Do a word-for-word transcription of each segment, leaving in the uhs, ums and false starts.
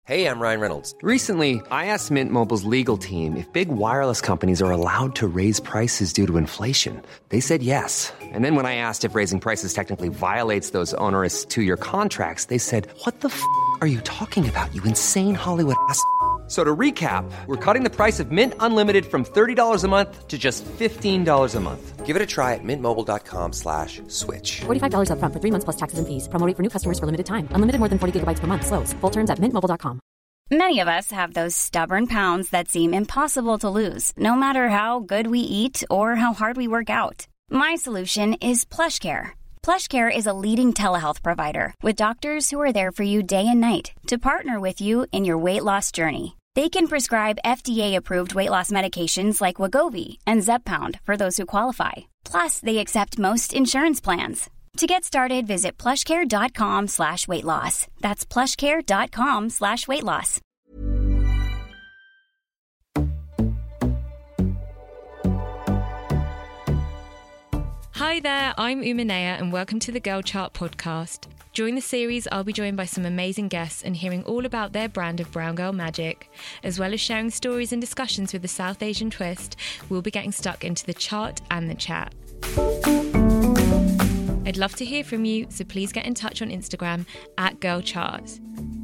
Hey, I'm Ryan Reynolds. Recently, I asked Mint Mobile's legal team if big wireless companies are allowed to raise prices due to inflation. They said yes. And then when I asked if raising prices technically violates those onerous two-year contracts, they said, what the f*** are you talking about, you insane Hollywood ass f- So to recap, we're cutting the price of Mint Unlimited from thirty dollars a month to just fifteen dollars a month. Give it a try at mintmobile.com slash switch. forty-five dollars up front for three months plus taxes and fees. Promo rate for new customers for limited time. Unlimited more than forty gigabytes per month. Slows full terms at mint mobile dot com. Many of us have those stubborn pounds that seem impossible to lose, no matter how good we eat or how hard we work out. My solution is PlushCare. PlushCare is a leading telehealth provider with doctors who are there for you day and night to partner with you in your weight loss journey. They can prescribe F D A-approved weight loss medications like Wegovy and Zepbound for those who qualify. Plus, they accept most insurance plans. To get started, visit plushcare.com slash weight loss. That's plushcare.com slash weight loss. Hi there, I'm Umanea and welcome to the Girl Chart podcast. During the series, I'll be joined by some amazing guests and hearing all about their brand of brown girl magic. As well as sharing stories and discussions with a South Asian twist, we'll be getting stuck into the chart and the chat. I'd love to hear from you, so please get in touch on Instagram at Girl Chart.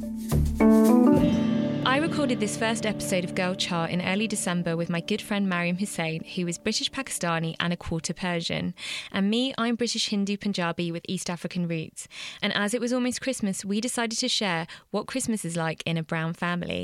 I recorded this first episode of Girl Chart in early December with my good friend Mariam Hussain, who is British Pakistani and a quarter Persian. And me, I'm British Hindu Punjabi with East African roots. And as it was almost Christmas, we decided to share what Christmas is like in a brown family.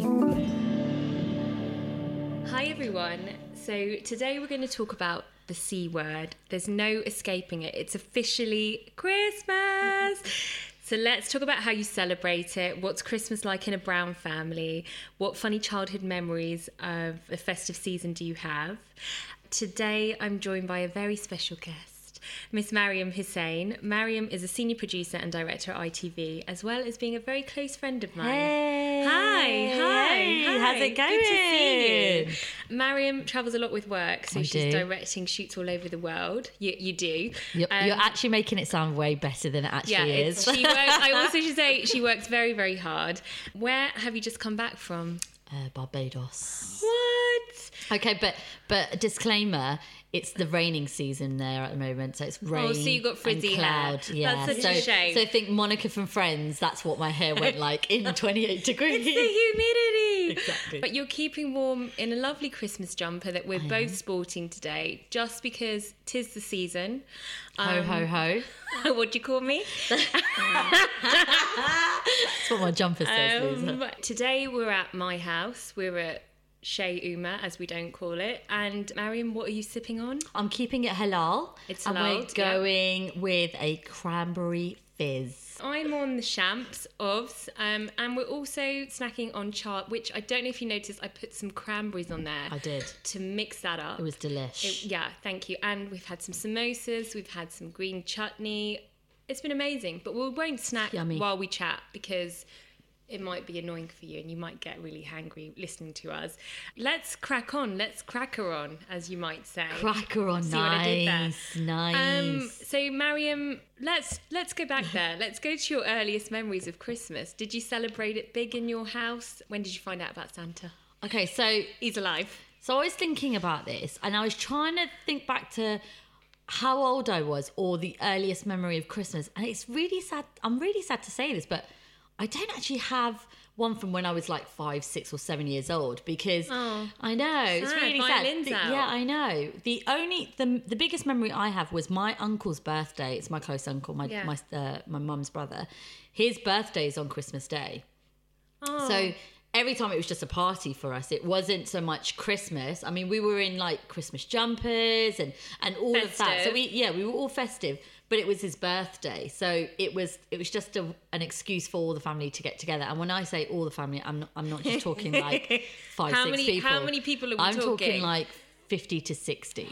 Hi everyone. So today we're going to talk about the C word. There's no escaping it. It's officially Christmas. So let's talk about how you celebrate it. What's Christmas like in a brown family? What funny childhood memories of the festive season do you have? Today I'm joined by a very special guest, Miss Mariam Hussain. Mariam is a senior producer and director at I T V, as well as being a very close friend of mine. Hey, hi, hi, hey, hi. How's it going? Good to see you. Mariam travels a lot with work, so I she's do. directing shoots all over the world. You, you do. You're, Um, you're actually making it sound way better than it actually yeah, is. it's, she works, I also should say she works very, very hard. Where have you just come back from? uh, Barbados. What? Okay, but but a disclaimer: it's the raining season there at the moment, so it's rain. Oh, so you got frizzy and cloud. hair. Yeah, That's such so a shame. so think Monica from Friends. That's what my hair went like in twenty-eight degrees. It's the humidity. Exactly. But you're keeping warm in a lovely Christmas jumper that we're I both am. sporting today, just because 'tis the season. Ho Um, ho ho! What do you call me? That's what my jumper says. Lisa. Um, today we're at my house. We're at Shea Uma, as we don't call it. And Mariam, what are you sipping on? I'm keeping it halal. It's and halal, we're going with a cranberry fizz. I'm on the Champs Ovs, um, and we're also snacking on chart, which I don't know if you noticed, I put some cranberries on there. I did. To mix that up. It was delish. It- yeah, thank you. And we've had some samosas, we've had some green chutney. It's been amazing, but we won't snack Yummy. while we chat because it might be annoying for you and you might get really hangry listening to us. Let's crack on. Let's crack her on, as you might say. Cracker on. See what I did there? Nice, nice. Um, so, Mariam, let's let's go back there. Let's go to your earliest memories of Christmas. Did you celebrate it big in your house? When did you find out about Santa? Okay, so He's alive. so I was thinking about this, and I was trying to think back to how old I was or the earliest memory of Christmas, and it's really sad. I'm really sad to say this, but I don't actually have one from when I was like five, six, or seven years old because Oh, I know it's sad. really Violins sad. The- out. yeah, I know. The only the the biggest memory I have was my uncle's birthday. It's my close uncle, my Yeah. my uh, my mum's brother. His birthday is on Christmas Day. Oh. So every time it was just a party for us. It wasn't so much Christmas. I mean, we were in like Christmas jumpers and, and all of that. So Festive. we, yeah, we were all festive, but it was his birthday. So it was, it was just a, an excuse for all the family to get together. And when I say all the family, I'm not, I'm not just talking like five, How six many- people. how many people are we I'm talking? talking like fifty to sixty.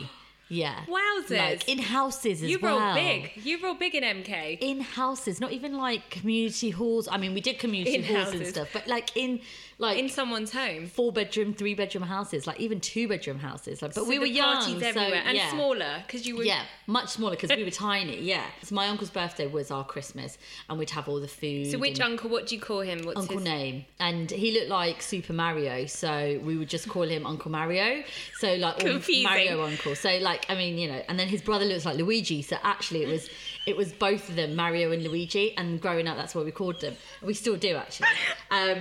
Yeah. Wowzers. Like in houses as You well. roll big. You roll big in M K. In houses, not even like community halls. I mean, we did community In halls houses. and stuff, but like in like In someone's home. four bedroom, three bedroom houses, like even two bedroom houses. Like, but So we were the young, parties so, everywhere. And yeah. smaller, because you were... Yeah, much smaller because we were tiny. Yeah, so my uncle's birthday was our Christmas, and we'd have all the food. So which and uncle, what do you call him? What's uncle his name? And he looked like Super Mario, so we would just call him Uncle Mario. So like or Confusing. Mario Uncle. So like I mean, you know, and then his brother looks like Luigi. So actually, it was it was both of them, Mario and Luigi. And growing up, that's what we called them. We still do actually. Um,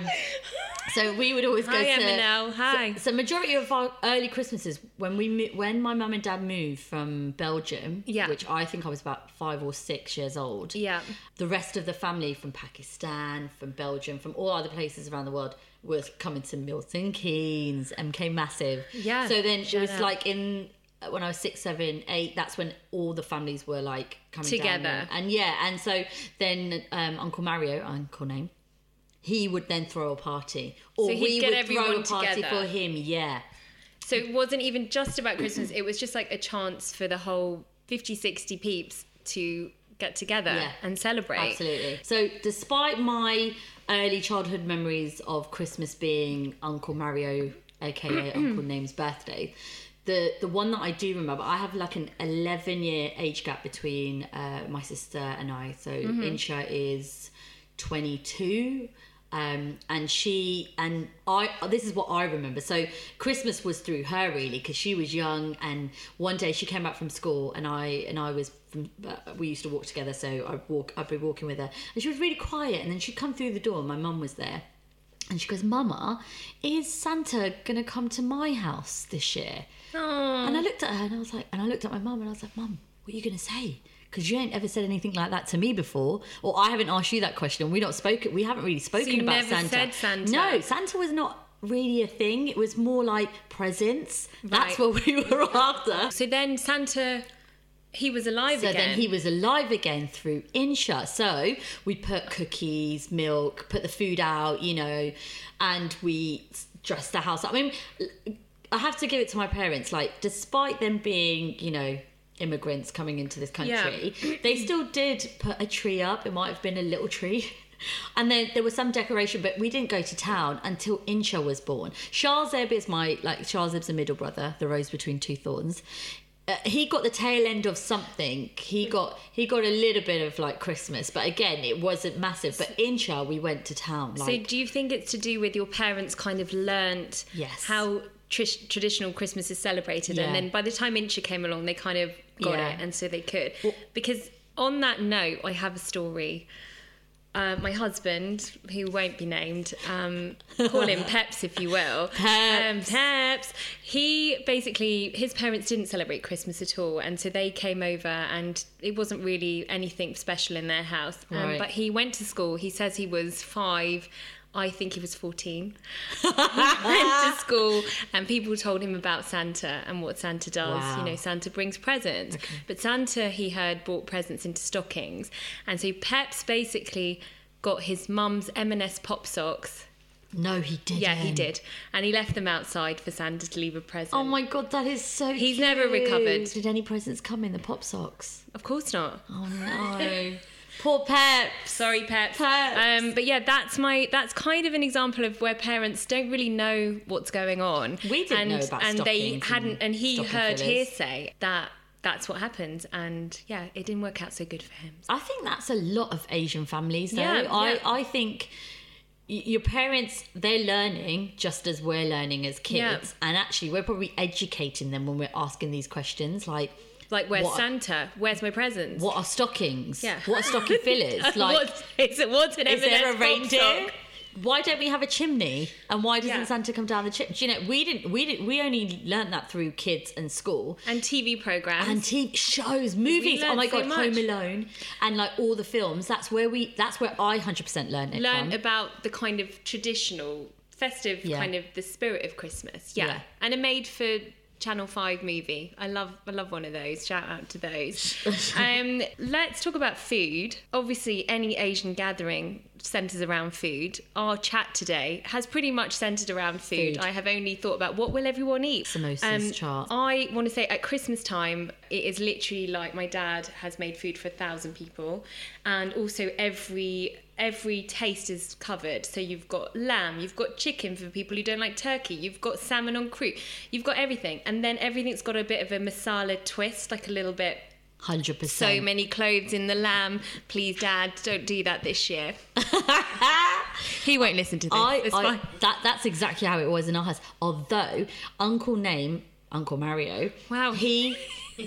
so we would always go Hi, to. Eminel. Hi. So, so majority of our early Christmases when we mo- when my mum and dad moved from Belgium, Yeah. which I think I was about five or six years old. Yeah. The rest of the family from Pakistan, from Belgium, from all other places around the world was coming to Milton Keynes, M K Massive. Yeah, So then it shout was out. like in when I was six, seven, eight. That's when all the families were like coming Together. down and, and yeah, and so then um, Uncle Mario, uncle name, he would then throw a party, or So he'd we get would everyone throw a party together. for him. Yeah. So it wasn't even just about Christmas. It was just like a chance for the whole fifty, sixty peeps to get together Yeah. and celebrate. Absolutely. So, despite my early childhood memories of Christmas being Uncle Mario, aka Uncle Name's birthday, the the one that I do remember, I have like an eleven year age gap between uh, my sister and I. So, Insha is twenty-two. Um, and she and I, this is what I remember. So Christmas was through her really, because she was young. And one day she came back from school, and I and I was from, uh, we used to walk together. So I walk, I'd be walking with her, and she was really quiet. And then she'd come through the door, and my mum was there, and she goes, "Mama, is Santa gonna come to my house this year?" Aww. And I looked at her, and I was like, and I looked at my mum, and I was like, "Mum, what are you gonna say? Because you ain't ever said anything like that to me before, or I haven't asked you that question. We not spoken. We haven't really spoken you about never Santa. said Santa? No, Santa was not really a thing. It was more like presents. That's Right. what we were after. So then Santa, he was alive So again. then he was alive again through Insha. So we put cookies, milk, put the food out, you know, and we dressed the house up. I mean, I have to give it to my parents. Like, despite them being, you know, immigrants coming into this country, Yeah. they still did put a tree up. It might have been a little tree. And then there was some decoration, but we didn't go to town until Insha was born. Shahzeb is my, like, Shahzeb's a middle brother, the rose between two thorns. Uh, he got the tail end of something. He got he got a little bit of like Christmas, but again, it wasn't massive. But Insha, we went to town. So Like, do you think it's to do with your parents kind of learnt Yes. how tr- traditional Christmas is celebrated, Yeah. and then by the time Insha came along, they kind of got Yeah. it, and so they could. Because on that note, I have a story. Uh, my husband, who won't be named, um, call him Peps if you will. Peps. Um, Peps. He basically, his parents didn't celebrate Christmas at all, and so they came over, and it wasn't really anything special in their house. Um, Right. But he went to school. He says he was five. I think he was fourteen. He went to school, and people told him about Santa and what Santa does. Wow. You know, Santa brings presents. But Santa, he heard, brought presents into stockings. And so Peps basically got his mum's M and S pop socks. no, he didn't. Yeah, he did. And he left them outside for Santa to leave a present. Oh my god, that is so. He's cute. never recovered. Did any presents come in the pop socks? Of course not. Oh no, poor Peps. Sorry, Peps. Peps. Um, but yeah, that's my that's kind of an example of where parents don't really know what's going on. We didn't and, know about and they stockings hadn't. and And he stocking heard fillers. hearsay that that's what happens, and yeah, it didn't work out so good for him. I think that's a lot of Asian families, though. Yeah, I, yeah. I think y- your parents, they're learning just as we're learning as kids. Yeah. And actually, we're probably educating them when we're asking these questions. Like, Like, where's What- Santa? Where's my presents? what are stockings? Yeah. What are stocking fillers? Like, what's, is it, what's an is there M and S a pop reindeer? sock? Why don't we have a chimney? And why doesn't Yeah. Santa come down the chimney? You know, we didn't. We didn't. We only learnt that through kids and school. And T V programs. And T V shows, movies. Oh learnt my so god, much. Home Alone, and like all the films. That's where we. That's where I hundred percent learned it Learn from. about the kind of traditional, festive Yeah. kind of the spirit of Christmas. Yeah. Yeah. And are made for Channel five movie. I love I love one of those. Shout out to those. um, let's talk about food. Obviously, any Asian gathering centres around food. Our chat today has pretty much centred around food. Food. I have only thought about what will everyone eat. Samosas chart. I want to say at Christmas time, it is literally like my dad has made food for a thousand people, and also every every taste is covered. So you've got lamb, you've got chicken for people who don't like turkey, you've got salmon on croute, you've got everything, and then everything's got a bit of a masala twist, like a little bit. one hundred percent. So many cloves in the lamb. Please, Dad, don't do that this year. He won't listen to this. I, it's I, fine. that that's exactly how it was in our house. Although Uncle Name, Uncle Mario, Wow. he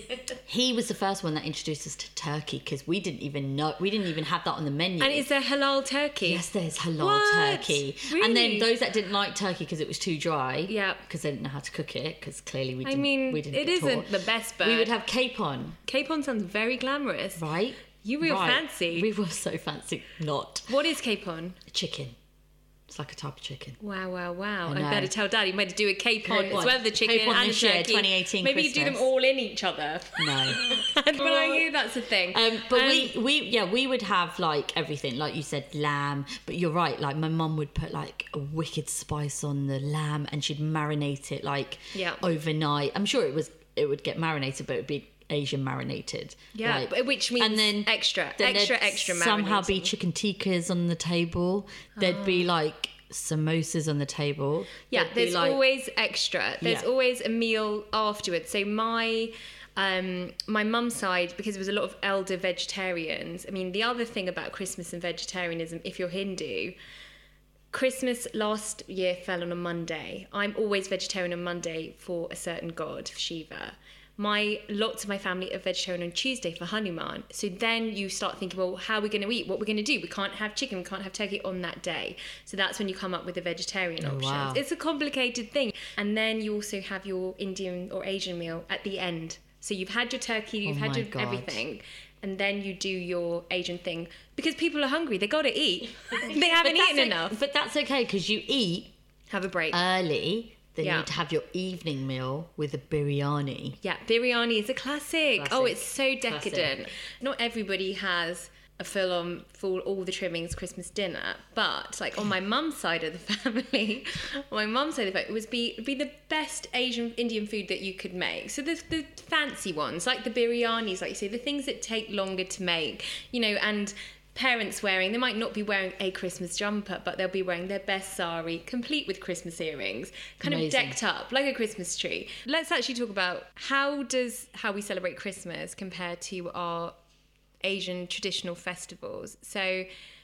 he was the first one that introduced us to turkey, because we didn't even know we didn't even have that on the menu. And is there halal turkey? Yes, there's halal What? turkey. Really? And then those that didn't like turkey because it was too dry, Yeah. because they didn't know how to cook it, because clearly we I didn't. mean, we didn't it get isn't taught. the best bird. We would have capon, Capon sounds very glamorous. right? You real Right. fancy. We were so fancy. Not What is capon? chicken. It's like a type of chicken. Wow, wow, wow. I I, know. better tell Dad. You might do a capon Capon. as well as the chicken Capon and this the year, turkey. twenty eighteen Maybe you do them Christmas. all in each other. No. But I hear that's a thing. Um, but Um, we, we, yeah, we would have like everything, like you said, lamb. But you're right, like my mum would put like a wicked spice on the lamb, and she'd marinate it like Yeah. overnight. I'm sure it was, it would get marinated, but it would be Asian marinated. Yeah, like- but which means extra, then extra, there'd extra somehow be marinating. chicken tikkas on the table. There'd be like samosas on the table. Yeah, There'd be, there's like, always extra. There's Yeah. always a meal afterwards. So my um, my mum's side, because there was a lot of elder vegetarians. I mean, the other thing about Christmas and vegetarianism, if you're Hindu, Christmas last year fell on a Monday. I'm always vegetarian on Monday for a certain god, Shiva. My lots of my family are vegetarian on Tuesday for Hanuman. So then you start thinking, well, how are we going to eat? What we're going to do? We can't have chicken, we can't have turkey on that day. So that's when you come up with the vegetarian options. wow. It's a complicated thing. And then you also have your Indian or Asian meal at the end. So you've had your turkey, you've Oh had my your God. everything. And then you do your Asian thing because people are hungry. They got to eat. They haven't But that's eaten o- enough. But that's okay, because you eat Have a break. early. Then Yeah. you need to have your evening meal with a biryani. Yeah, biryani is a classic. Classic. Oh, it's so Classic. decadent. Not everybody has a full-on, full all the trimmings Christmas dinner, but like on my mum's side of the family, on my mum's side of the family, it was be it'd be the best Asian Indian food that you could make. So the the fancy ones, like the biryanis, like you say, the things that take longer to make, you know, and parents wearing, they might not be wearing a Christmas jumper, but they'll be wearing their best sari, complete with Christmas earrings, kind Amazing. of decked up like a Christmas tree. Let's actually talk about how does how we celebrate Christmas compare to our Asian traditional festivals. So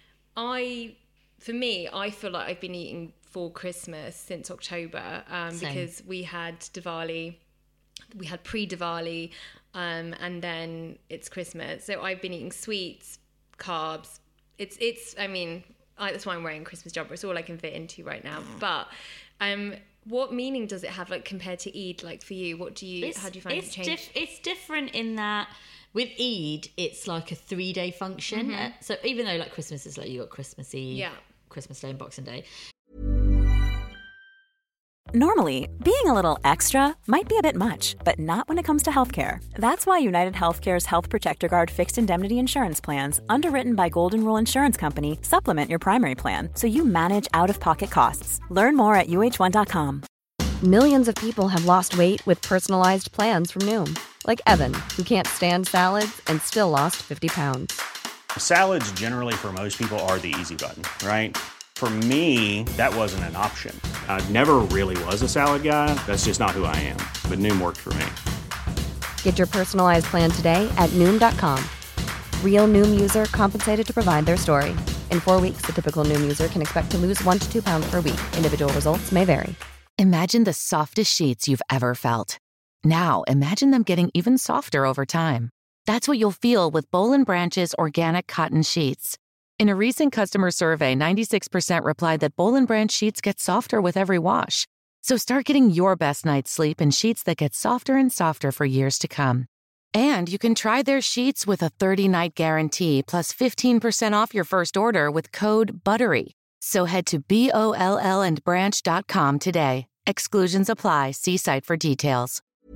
I, for me, I feel like I've been eating for Christmas since October um, Same. because we had Diwali, we had pre-Diwali, um, and then it's Christmas. So I've been eating sweets, carbs. It's, it's. I mean, I, that's why I'm wearing a Christmas jumper. It's all I can fit into right now. But um, what meaning does it have, like compared to Eid? Like for you, what do you? It's, how do you find it's it change? Dif- it's different in that with Eid, it's like a three-day function. Uh, so even though like Christmas is like you got Christmas Eve, Mm-hmm. Yeah. Christmas Day and Boxing Day. Normally, being a little extra might be a bit much, but not when it comes to healthcare. That's why United Healthcare's Health Protector Guard fixed indemnity insurance plans, underwritten by Golden Rule Insurance Company, supplement your primary plan so you manage out-of-pocket costs. Learn more at U H one dot com. Millions of people have lost weight with personalized plans from Noom. Like Evan, who can't stand salads and still lost fifty pounds. Salads generally for most people are the easy button, right? For me, that wasn't an option. I never really was a salad guy. That's just not who I am. But Noom worked for me. Get your personalized plan today at Noom dot com. Real Noom user compensated to provide their story. In four weeks, the typical Noom user can expect to lose one to two pounds per week. Individual results may vary. Imagine the softest sheets you've ever felt. Now, imagine them getting even softer over time. That's what you'll feel with Boll and Branch's organic cotton sheets. In a recent customer survey, ninety-six percent replied that Boll and Branch sheets get softer with every wash. So start getting your best night's sleep in sheets that get softer and softer for years to come. And you can try their sheets with a thirty-night guarantee plus fifteen percent off your first order with code BUTTERY. So head to B O L L and branch dot com today. Exclusions apply. See site for details.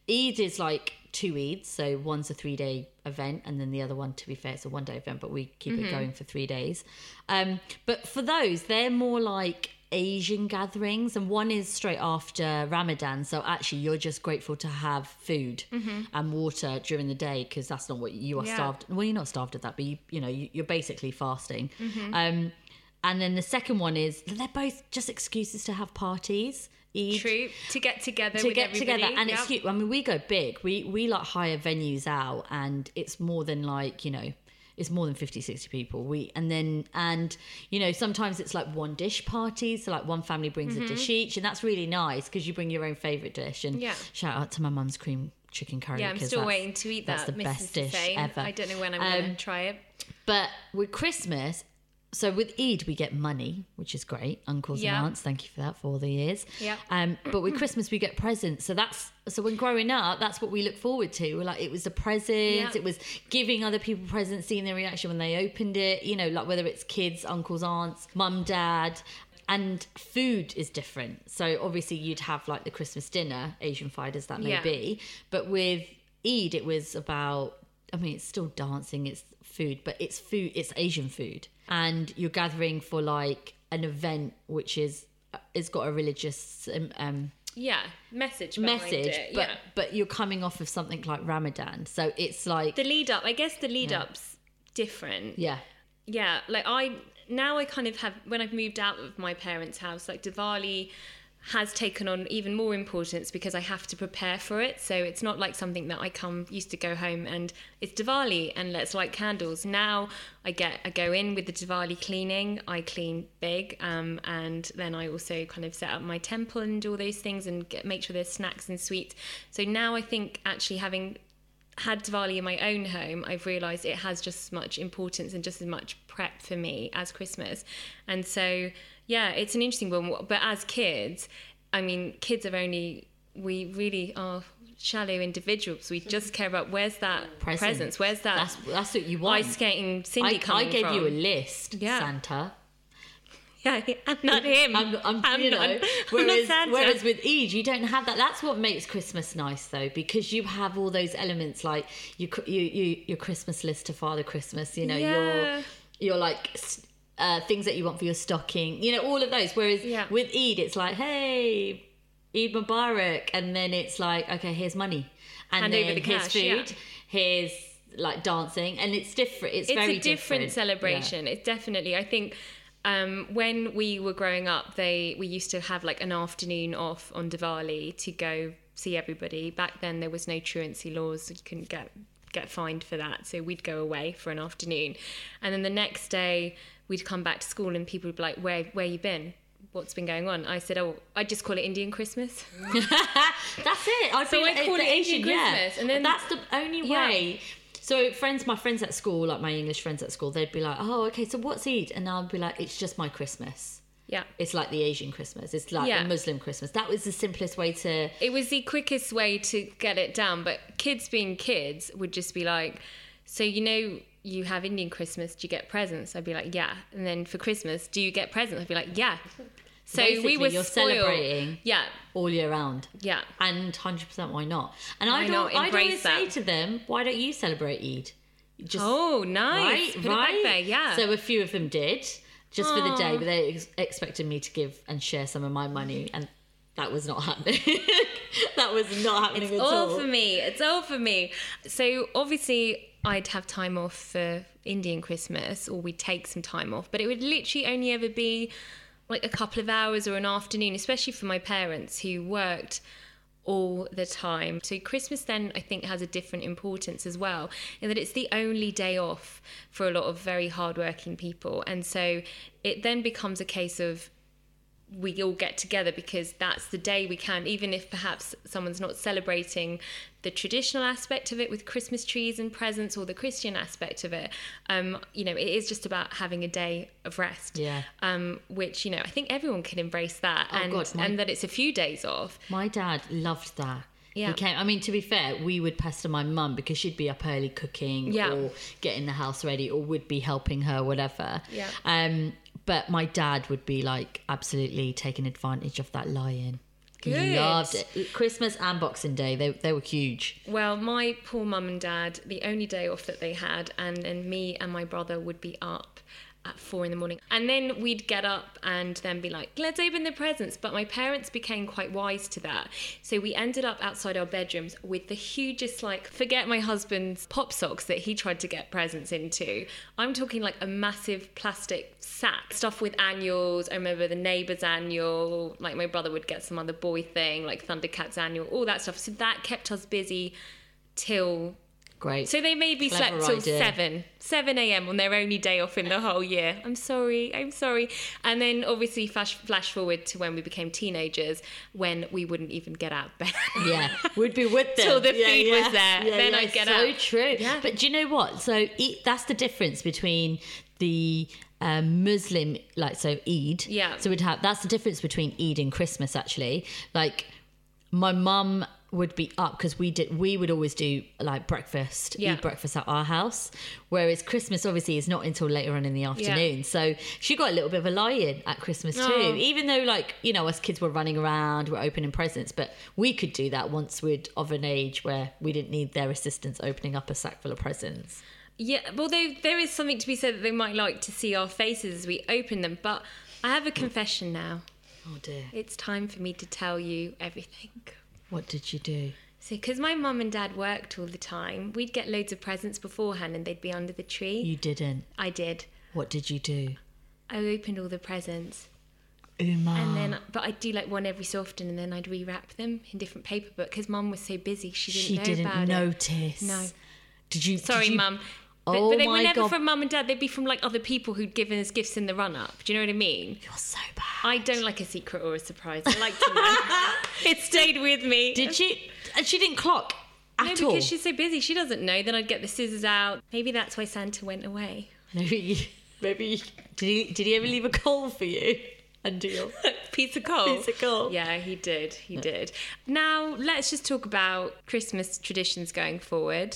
Eid is like two Eids, so one's a three day event, and then the other one, to be fair, it's a one day event, but we keep mm-hmm. it going for three days. Um, but for those, they're more like Asian gatherings, and one is straight after Ramadan, so actually you're just grateful to have food mm-hmm. and water during the day, because that's not what you are yeah. starved. Well, you're not starved at that, but you, you know, you, you're basically fasting. Mm-hmm. Um, and then the second one is they're both just excuses to have parties. Eid, True, to get together to with get everybody. together, and yep. it's huge. I mean, we go big. We we like hire venues out, and it's more than like, you know, it's more than fifty, sixty people. We and then and you know, sometimes it's like one dish parties, so like one family brings mm-hmm. a dish each, and that's really nice because you bring your own favourite dish. And yeah. shout out to my mum's cream chicken curry. Yeah, I'm still waiting to eat that. That's the Missus best dish Hussain. ever. I don't know when I'm um, going to try it. But with Christmas, so with Eid, we get money, which is great. Uncles yeah. and aunts, thank you for that for all the years. Yeah. Um, but with Christmas, we get presents. So that's so when growing up, that's what we look forward to. We're like, it was the presents, yeah. it was giving other people presents, seeing their reaction when they opened it. You know, like whether it's kids, uncles, aunts, mum, dad. And food is different. So obviously, you'd have like the Christmas dinner, Asian-fied as that may yeah. be. But with Eid, it was about. I mean, it's still dancing, it's food, but it's food, it's Asian food. And you're gathering for like an event which is, it's got a religious um, um yeah, message behind message, it. but, yeah. but you're coming off of something like Ramadan. So it's like... The lead up, I guess the lead yeah. up's different. Yeah. Yeah, like I, now I kind of have, when I've moved out of my parents' house, like Diwali has taken on even more importance because I have to prepare for it. So it's not like something that I come used to go home and it's Diwali and let's light candles. Now I get I go in with the Diwali cleaning. I clean big, um, and then I also kind of set up my temple and all those things and get, make sure there's snacks and sweets. So now I think actually having had Diwali in my own home, I've realised it has just as much importance and just as much prep for me as Christmas. And so yeah, it's an interesting one. But as kids, I mean, kids are only, we really are shallow individuals. We just care about where's that Present. presents, where's that that's, that's what you want. ice skating Cindy I, coming I gave from. you a list, yeah. Santa. Yeah, I'm not him. I'm, I'm, I'm you not, know, I'm whereas, not Santa. whereas with Eid, you don't have that. That's what makes Christmas nice, though, because you have all those elements like you, you, you your Christmas list to Father Christmas. You know, yeah. your your like uh, things that you want for your stocking. You know, all of those. Whereas yeah. with Eid, it's like, hey, Eid Mubarak, and then it's like, okay, here's money, and Hand then over the here's cash, food, yeah. here's like dancing, and it's different. It's, it's very a different, different. celebration. Yeah. It's definitely, I think. Um, when we were growing up, they we used to have like an afternoon off on Diwali to go see everybody. Back then, there was no truancy laws; you couldn't get get fined for that. So we'd go away for an afternoon, and then the next day we'd come back to school, and people would be like, "Where where you been? What's been going on?" I said, "Oh, I just call it Indian Christmas." That's it. I'd so be I call it Asian, Indian yeah. Christmas, and then that's the only yeah. way. So friends, my friends at school, like my English friends at school, they'd be like, "Oh, okay, so what's Eid?" And I'd be like, "It's just my Christmas." Yeah. It's like the Asian Christmas. It's like yeah. the Muslim Christmas. That was the simplest way to... It was the quickest way to get it down. But kids being kids would just be like, so you know you have Indian Christmas, do you get presents? I'd be like, yeah. And then for Christmas, do you get presents? I'd be like, yeah. So basically, we were you're spoiled. celebrating yeah. all year round. Yeah. And one hundred percent why not? And Why I'd, not? I'd Embrace always that. say to them, why don't you celebrate Eid? Just, oh, nice. Right, Put right. it back there, yeah. So a few of them did, just Aww. for the day, but they ex- expected me to give and share some of my money, and that was not happening. That was not happening it's at all. all. for me. It's all for me. So obviously I'd have time off for Indian Christmas, or we'd take some time off, but it would literally only ever be like a couple of hours or an afternoon, especially for my parents who worked all the time. So Christmas then I think has a different importance as well, in that it's the only day off for a lot of very hardworking people. And so it then becomes a case of we all get together because that's the day we can, even if perhaps someone's not celebrating the traditional aspect of it with Christmas trees and presents, or the Christian aspect of it. Um, you know, it is just about having a day of rest. Yeah. Um, which, you know, I think everyone can embrace that. Oh, and, God, my- and that it's a few days off. My dad loved that. Yeah. He came, I mean, to be fair, we would pester my mum because she'd be up early cooking Yeah. or getting the house ready, or would be helping her, whatever. Yeah. Um, but my dad would be like absolutely taking advantage of that lie-in. Good. Loved it. Christmas and Boxing Day, they they were huge. Well, my poor mum and dad, the only day off that they had, and, and me and my brother would be up at four in the morning. And then we'd get up and then be like, let's open the presents. But my parents became quite wise to that. So we ended up outside our bedrooms with the hugest, like, forget my husband's pop socks that he tried to get presents into. I'm talking like a massive plastic sack, stuff with annuals. I remember the neighbour's annual, like my brother would get some other boy thing, like Thundercats annual, all that stuff. So that kept us busy till... Great. So they maybe Clever slept till idea. seven, seven a.m. on their only day off in the whole year. I'm sorry, I'm sorry. And then obviously flash, flash forward to when we became teenagers, when we wouldn't even get out of bed. Yeah, we'd be with them Till the yeah, food yeah. was there. Yeah, then yeah, I'd get so out. So true. Yeah. But do you know what? So e- that's the difference between the um, Muslim, like, so Eid. Yeah. So we'd have, that's the difference between Eid and Christmas, actually. Like, my mum would be up because we did we would always do like breakfast Yeah. eat breakfast at our house, whereas Christmas obviously is not until later on in the afternoon. Yeah. So she got a little bit of a lie-in at Christmas too, Oh. even though, like, you know, us kids were running around, we're opening presents, but we could do that once we'd of an age where we didn't need their assistance opening up a sack full of presents. Yeah, well, there, there is something to be said that they might like to see our faces as we open them. But I have a confession now. Oh dear. It's time for me to tell you everything. What did you do? So, because my mum and dad worked all the time, we'd get loads of presents beforehand and they'd be under the tree. You didn't. I did. What did you do? I opened all the presents. Uma. And then, but I'd do like one every so often, and then I'd rewrap them in different paper. But because mum was so busy, she didn't she know didn't about notice. it. No. Did you? Sorry, did you... mum. But, Oh but they my were never God. from mum and dad. They'd be from like other people who'd given us gifts in the run up. Do you know what I mean? You're so bad. I don't like a secret or a surprise. I like to know. It stayed with me. Did she? And she didn't clock at No, all. because she's so busy. She doesn't know. Then I'd get the scissors out. Maybe that's why Santa went away. Maybe, maybe did he? Did he ever leave a coal for you? And deal. Piece of coal. Piece of coal. Yeah, he did. He did. Now, let's just talk about Christmas traditions going forward.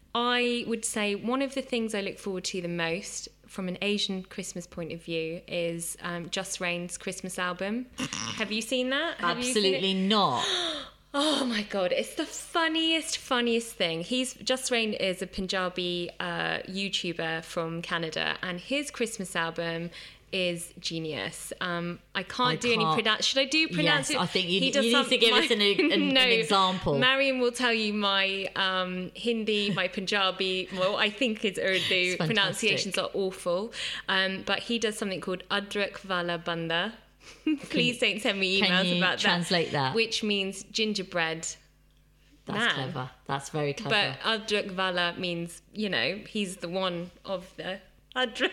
I would say one of the things I look forward to the most from an Asian Christmas point of view is um, Just Rain's Christmas album. Have you seen that? Have you seen it? Absolutely not. Oh my God, it's the funniest, funniest thing. He's Just Rain is a Punjabi uh, YouTuber from Canada, and his Christmas album is genius. Um, I can't I do any can't- pronounce. Should I do pronounce Yes, it? I think you- He you does need some- to give us an- an- no, an example. Mariam will tell you my um, Hindi, my Punjabi, well, I think his Urdu It's fantastic. pronunciations are awful. Um, but he does something called Adrak Vala Banda. Please don't send me Can emails you about translate that? Which means gingerbread. That's Man. clever. That's very clever. But Adrak Vala means, you know, he's the one of the Adrak.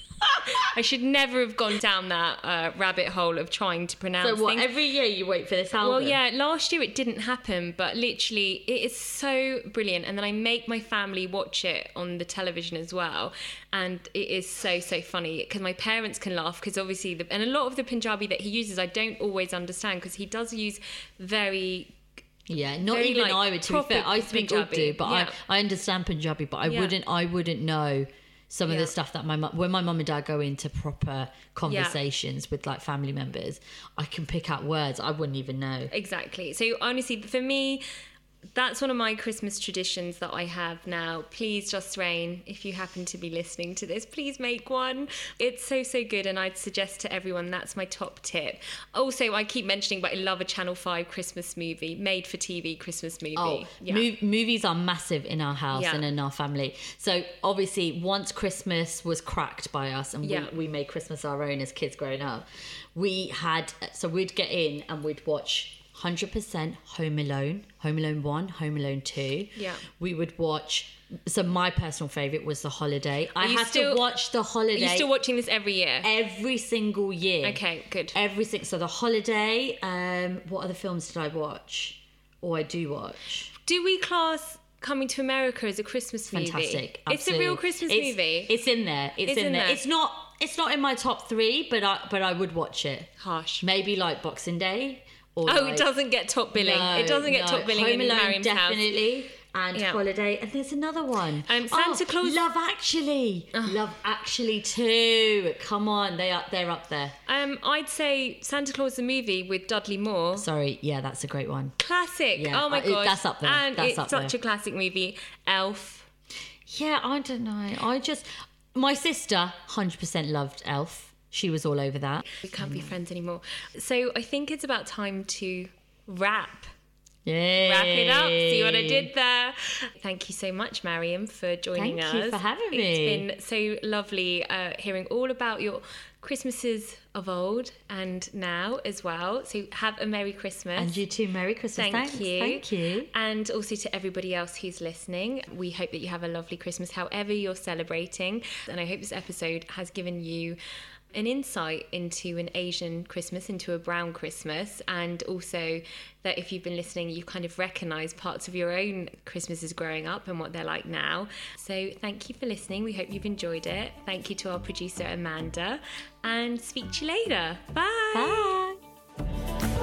I should never have gone down that uh, rabbit hole of trying to pronounce so what? things. Every year you wait for this album. Well, yeah, last year it didn't happen, but literally it is so brilliant. And then I make my family watch it on the television as well. And it is so, so funny because my parents can laugh because obviously, the, and a lot of the Punjabi that he uses, I don't always understand because he does use very... Yeah, not very, even like, I would. To be fair, proper I speak Punjabi. Urdu, but Yeah. I, I understand Punjabi, but I Yeah. wouldn't. I wouldn't know some of Yeah. the stuff that my mum, when my mum and dad go into proper conversations with like family members, I can pick out words I wouldn't even know. Exactly. So honestly, for me, that's one of my Christmas traditions that I have now. Please, Just Rain, if you happen to be listening to this, please make one. It's so, so good. And I'd suggest to everyone, that's my top tip. Also, I keep mentioning, but I love a Channel five Christmas movie, made for T V Christmas movie. Oh, yeah. mov- movies are massive in our house Yeah. and in our family. So obviously, once Christmas was cracked by us and Yeah. we, we made Christmas our own as kids growing up, we had, so we'd get in and we'd watch one hundred percent Home Alone, Home Alone one, Home Alone two. Yeah. We would watch, so my personal favourite was The Holiday. I you had still- to watch The Holiday Are you still watching this every year? every single year. Okay, good. Every single, so The Holiday, um, what other films did I watch? Or I do watch? Do we class Coming to America as a Christmas movie? Fantastic. It's a absolutely. real Christmas It's- movie. It's in there. It's, It's in, in there. there. It's not. It's not in my top three, but I but I would watch it. Harsh. Maybe like Boxing Day. Or Oh, like, it doesn't get top billing. No, it doesn't get no. top billing Home in Alone, Mariam's house. definitely. and Yeah. Holiday, and there's another one. Um, Santa Oh, Claus- Love Actually. Love Actually too. Come on, they are they're up there. Um, I'd say Santa Claus the movie with Dudley Moore. Sorry, yeah, that's a great one. Classic. Yeah, oh my I- god, that's up there. And That's it's up such there. a classic movie. Elf. Yeah, I don't know. I just my sister one hundred percent loved Elf. She was all over that. We can't be friends anymore. So I think it's about time to wrap. Yay. Wrap it up. See what I did there? Thank you so much, Mariam, for joining Thank us. you for having me. It's been so lovely uh, hearing all about your Christmases of old and now as well. So have a Merry Christmas. And you too, Merry Christmas. Thank Thanks. you. Thank you. And also to everybody else who's listening, we hope that you have a lovely Christmas, however you're celebrating. And I hope this episode has given you an insight into an Asian Christmas, into a brown Christmas, and also that if you've been listening, you kind of recognise parts of your own Christmases growing up and what they're like now. So thank you for listening. We hope you've enjoyed it. Thank you to our producer, Amanda, and speak to you later. Bye. Bye.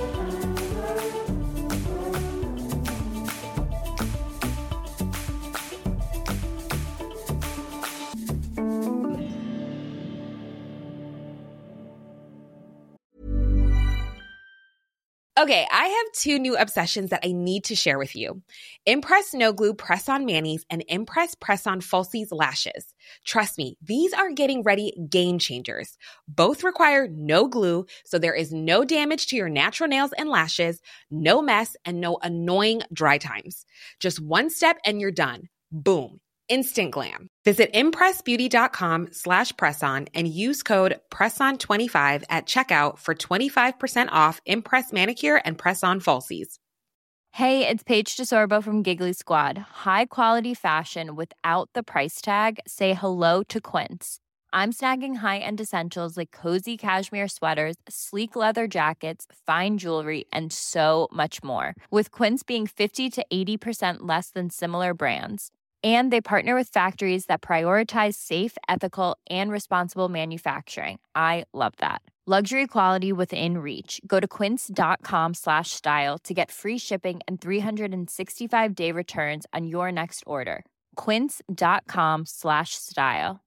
Okay, I have two new obsessions that I need to share with you. Impress No Glue Press-On Manis and Impress Press-On Falsies Lashes. Trust me, these are getting ready game changers. Both require no glue, so there is no damage to your natural nails and lashes, no mess, and no annoying dry times. Just one step and you're done. Boom. Instant glam. Visit impressbeauty.com slash presson and use code presson twenty-five at checkout for twenty-five percent off Impress Manicure and Press-On Falsies. Hey, it's Paige DeSorbo from Giggly Squad. High quality fashion without the price tag. Say hello to Quince. I'm snagging high-end essentials like cozy cashmere sweaters, sleek leather jackets, fine jewelry, and so much more. With Quince being fifty to eighty percent less than similar brands. And they partner with factories that prioritize safe, ethical, and responsible manufacturing. I love that. Luxury quality within reach. Go to quince.com slash style to get free shipping and three sixty-five day returns on your next order. Quince.com slash style.